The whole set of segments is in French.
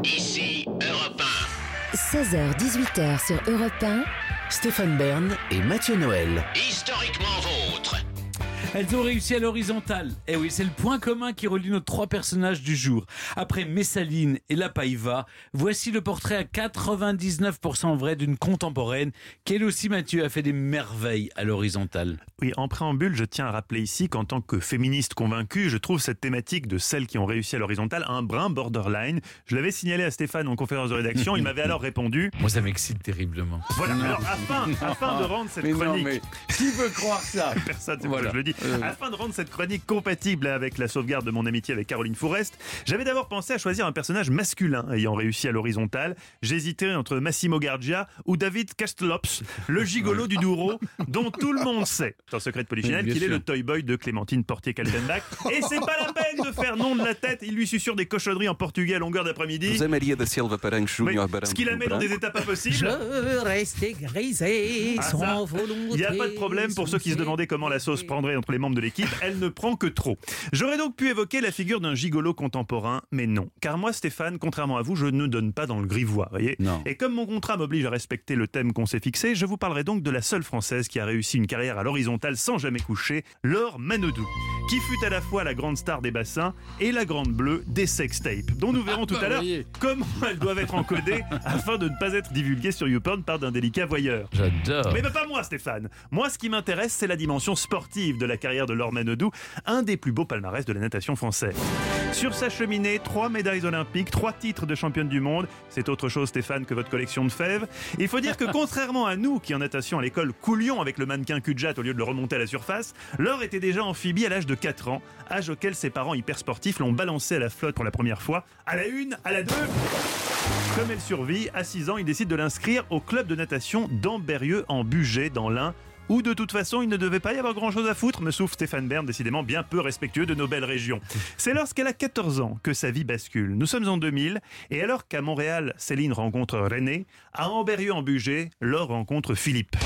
Ici Europe 1. 16h-18h sur Europe 1. Stéphane Bern et Mathieu Noël. Historiquement vôtre. Elles ont réussi à l'horizontale. Eh oui, c'est le point commun qui relie nos trois personnages du jour. Après Messaline et La Païva, voici le portrait à 99% vrai d'une contemporaine qui, elle aussi, Mathieu, a fait des merveilles à l'horizontale. Oui, en préambule, je tiens à rappeler ici qu'en tant que féministe convaincue, je trouve cette thématique de celles qui ont réussi à l'horizontale un brin borderline. Je l'avais signalé à Stéphane en conférence de rédaction, il m'avait alors répondu... Moi, ça m'excite terriblement. Voilà, alors afin de rendre cette chronique... qui veut croire ça? Personne, c'est voilà. Pour ça que je le dis. Afin de rendre cette chronique compatible avec la sauvegarde de mon amitié avec Caroline Fourest, j'avais d'abord pensé à choisir un personnage masculin ayant réussi à l'horizontale. J'hésitais entre Massimo Gardia ou David Castellops, le gigolo du Douro, dont tout le monde sait, dans Secret de Polichinelle, qu'il est le toy boy de Clémentine Portier-Kaltenbach. Et c'est pas la peine de faire nom de la tête, il lui susurre des cochonneries en portugais à longueur d'après-midi. José Maria da Silva Paranhos Júnior Barão. Ce qui la met dans des états pas possibles. Je restais grisé sans volonté. Il n'y a pas de problème pour ceux qui se demandaient comment la sauce prendrait entre les membres de l'équipe, elle ne prend que trop. J'aurais donc pu évoquer la figure d'un gigolo contemporain, mais non. Car moi, Stéphane, contrairement à vous, je ne donne pas dans le grivois, voyez. Non. Et comme mon contrat m'oblige à respecter le thème qu'on s'est fixé, je vous parlerai donc de la seule française qui a réussi une carrière à l'horizontale sans jamais coucher, Laure Manodou, qui fut à la fois la grande star des bassins et la grande bleue des sextapes, dont nous verrons tout à l'heure comment elles doivent être encodées afin de ne pas être divulguées sur YouPorn par d'indélicats voyeurs. J'adore. Mais pas moi, Stéphane. Moi, ce qui m'intéresse, c'est la dimension sportive de la carrière de Laure Manodou, un des plus beaux palmarès de la natation française. Sur sa cheminée, 3 médailles olympiques, 3 titres de championne du monde. C'est autre chose, Stéphane, que votre collection de fèves. Il faut dire que contrairement à nous, qui en natation à l'école coulions avec le mannequin cul-de-jatte au lieu de le remonter à la surface, Laure était déjà amphibie à l'âge de 4 ans, âge auquel ses parents hyper sportifs l'ont balancée à la flotte pour la première fois. À la 1, à la 2... Comme elle survit, à 6 ans, il décide de l'inscrire au club de natation d'Ambérieux en Bugey, dans l'Ain, où de toute façon il ne devait pas y avoir grand chose à foutre, me souffle Stéphane Bern, décidément bien peu respectueux de nos belles régions. C'est lorsqu'elle a 14 ans que sa vie bascule. Nous sommes en 2000, et alors qu'à Montréal, Céline rencontre René, à Ambérieux en Bugey, Laure rencontre Philippe.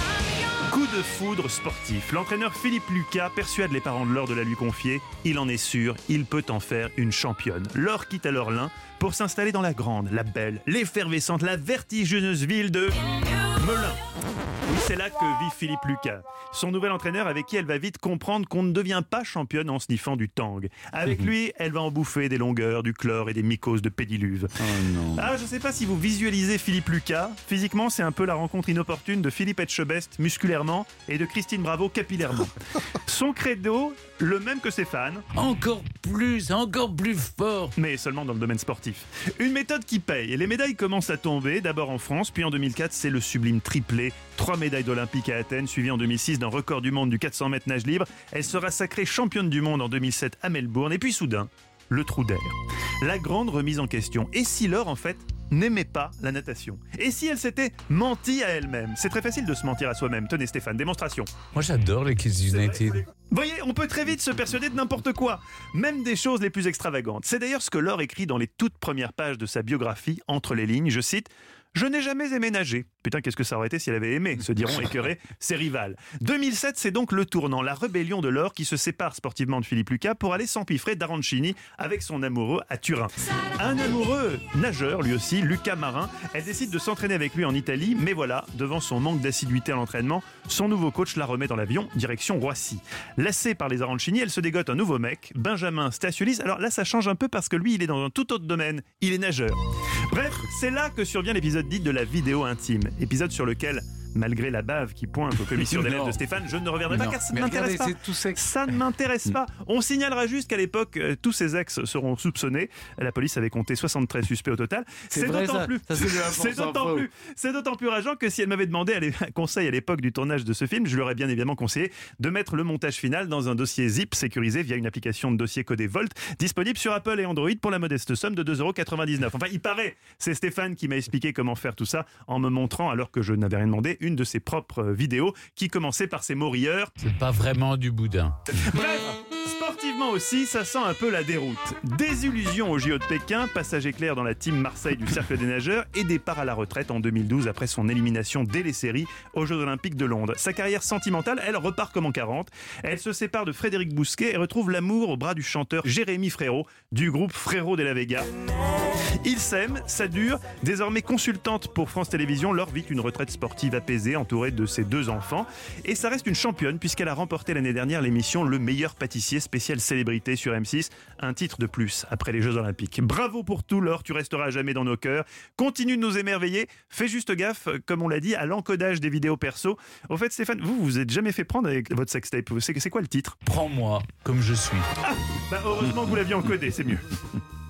Coup de foudre sportif. L'entraîneur Philippe Lucas persuade les parents de Laure de la lui confier. Il en est sûr, il peut en faire une championne. Laure quitte alors l'Ain pour s'installer dans la grande, la belle, l'effervescente, la vertigineuse ville de Melun. Oui, c'est là que vit Philippe Lucas, son nouvel entraîneur avec qui elle va vite comprendre qu'on ne devient pas championne en sniffant du tang. Avec lui, elle va en bouffer des longueurs, du chlore et des mycoses de pédiluve. Oh non. Ah, je sais pas si vous visualisez Philippe Lucas. Physiquement, c'est un peu la rencontre inopportune de Philippe Etchebest musculairement et de Christine Bravo capillairement. Son credo, le même que ses fans. Encore plus fort. Mais seulement dans le domaine sportif. Une méthode qui paye. Et les médailles commencent à tomber, d'abord en France, puis en 2004, c'est le sublime triplé. 3 médailles d'Olympique à Athènes, suivies en 2006 d'un record du monde du 400 mètres nage libre. Elle sera sacrée championne du monde en 2007 à Melbourne. Et puis soudain, le trou d'air. La grande remise en question. Et si Laure, en fait, n'aimait pas la natation? Et si elle s'était mentie à elle-même? C'est très facile de se mentir à soi-même. Tenez Stéphane, démonstration. Moi, j'adore les Kids United. Voyez, on peut très vite se persuader de n'importe quoi, même des choses les plus extravagantes. C'est d'ailleurs ce que Laure écrit dans les toutes premières pages de sa biographie, entre les lignes, je cite « Je n'ai jamais aimé nager ». Putain, qu'est-ce que ça aurait été si elle avait aimé, se diront écœurés ses rivales. 2007, c'est donc le tournant, la rébellion de Laure qui se sépare sportivement de Philippe Lucas pour aller s'empiffrer d'Arancini avec son amoureux à Turin. Un amoureux nageur, lui aussi, Lucas Marin. Elle décide de s'entraîner avec lui en Italie, mais voilà, devant son manque d'assiduité à l'entraînement, son nouveau coach la remet dans l'avion, direction Roissy. Lassée par les Arancini, elle se dégote un nouveau mec, Benjamin Stasiulis. Alors là, ça change un peu parce que lui, il est dans un tout autre domaine. Il est nageur. Bref, c'est là que survient l'épisode dit de la vidéo intime. Épisode sur lequel, malgré la bave qui pointe aux commissions d'élèves de Stéphane, je ne reviendrai pas car ça ne m'intéresse pas. Ça ne m'intéresse pas. On signalera juste qu'à l'époque, tous ces ex seront soupçonnés. La police avait compté 73 suspects au total. C'est d'autant plus rageant que si elle m'avait demandé un conseil à l'époque du tournage de ce film, je lui aurais bien évidemment conseillé de mettre le montage final dans un dossier zip sécurisé via une application de dossier codé Volt, disponible sur Apple et Android pour la modeste somme de 2,99 €. Enfin, il paraît, c'est Stéphane qui m'a expliqué comment faire tout ça en me montrant, alors que je n'avais rien demandé, une de ses propres vidéos qui commençait par ces mots rieurs. C'est pas vraiment du boudin. Bref, Sportivement aussi, ça sent un peu la déroute. Désillusion au JO de Pékin, passage éclair dans la team Marseille du Cercle des nageurs et départ à la retraite en 2012 après son élimination dès les séries aux Jeux Olympiques de Londres. Sa carrière sentimentale, elle repart comme en 40. Elle se sépare de Frédéric Bousquet et retrouve l'amour au bras du chanteur Jérémy Frérot du groupe Frérot de la Vega. Ils s'aiment, ça dure. Désormais consultante pour France Télévisions, Laure vit une retraite sportive apaisée entourée de ses 2 enfants. Et ça reste une championne puisqu'elle a remporté l'année dernière l'émission Le meilleur pâtissier spécial célébrité sur M6. Un titre de plus après les Jeux Olympiques. Bravo pour tout Laure, tu resteras à jamais dans nos cœurs. Continue de nous émerveiller. Fais juste gaffe, comme on l'a dit, à l'encodage des vidéos perso. Au fait Stéphane, vous êtes jamais fait prendre avec votre sextape. C'est quoi le titre ? Prends-moi comme je suis. Heureusement que vous l'aviez encodé, c'est mieux.